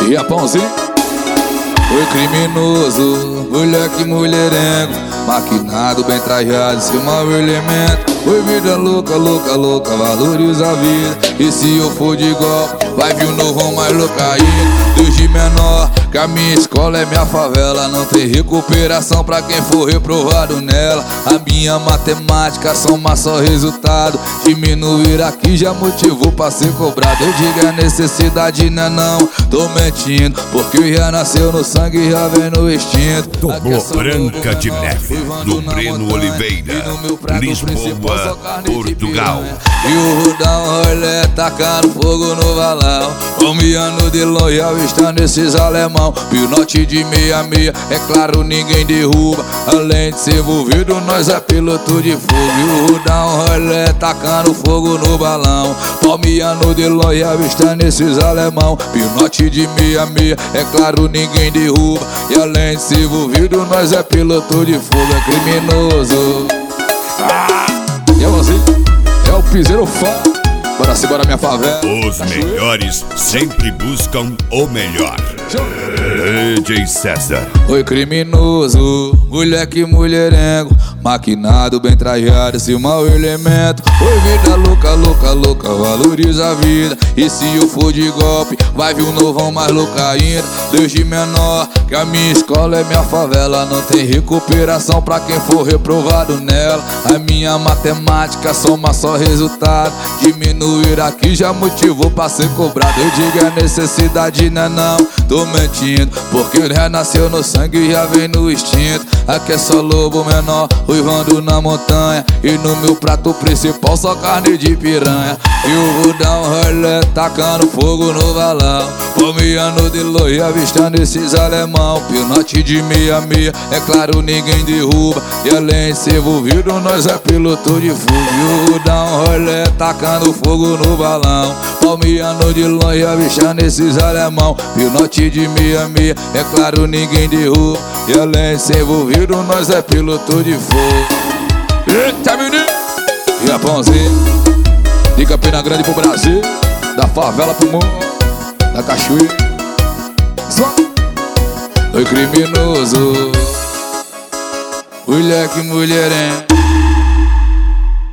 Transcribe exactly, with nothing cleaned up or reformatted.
E a pãozinho? Oi criminoso, moleque mulherengo, maquinado, bem trajado, seu mau elemento. Oi vida louca, louca, louca, valoriza a vida. E se eu for de golpe, vai vir um novo mais louca ainda. Desde menor, que a minha escola é minha favela. Não tem recuperação pra quem for reprovado nela. A minha matemática soma só resultado. Diminuir aqui já motivou pra ser cobrado. Eu digo a necessidade não é não, tô mentindo, porque já nasceu no sangue e já vem no instinto. Tomou Branca de Neve, do Breno Oliveira, Lisboa, Portugal. E o Rudão Rolê tacando fogo no valão, bombeando de longe avistando esses alemão. Pinote de meia meia, é claro ninguém derruba. Além de ser envolvido, nós é piloto de fogo. E o Rudão Rolê tacando fogo no balão, bombeando de longe avistando esses alemão. Pinote de meia meia, é claro ninguém derruba. E além de ser envolvido, nós é piloto de fogo, é criminoso. Ah, e é você? É o piseiro fã. Bora se bora minha favela. Os melhores sempre buscam o melhor. D J César. Oi criminoso, moleque mulherengo, maquinado, bem trajado, seu mau elemento. Oi vida louca, louca, louca, valoriza a vida. E se eu for de golpe, vai vir um novão mais louca ainda. Desde menor, que a minha escola é minha favela. Não tem recuperação pra quem for reprovado nela. A minha matemática soma só resultado. Diminuir aqui já motivou pra ser cobrado. Eu digo a necessidade não é não, tô mentindo, porque ele renasceu no sangue e já vem no instinto. Aqui é só lobo menor, uivando na montanha. E no meu prato principal só carne de piranha. E o Rudão Rolê tacando fogo no valão, bombeando de longe avistando esses alemão. Pinote de meia meia, é claro ninguém derruba. E além de ser envolvido, nós é piloto de fogo. E o Rudão Rolê tacando fogo no balão, bombeando de longe avistando esses alemão. Pinote de meia meia, é claro ninguém derruba. E além de ser envolvido, nós é piloto de fogo. Eita menino! E a pãozinho, de Campina Grande pro Brasil, da favela pro mundo, da cachoeira. Oi criminoso, moleque mulherengo,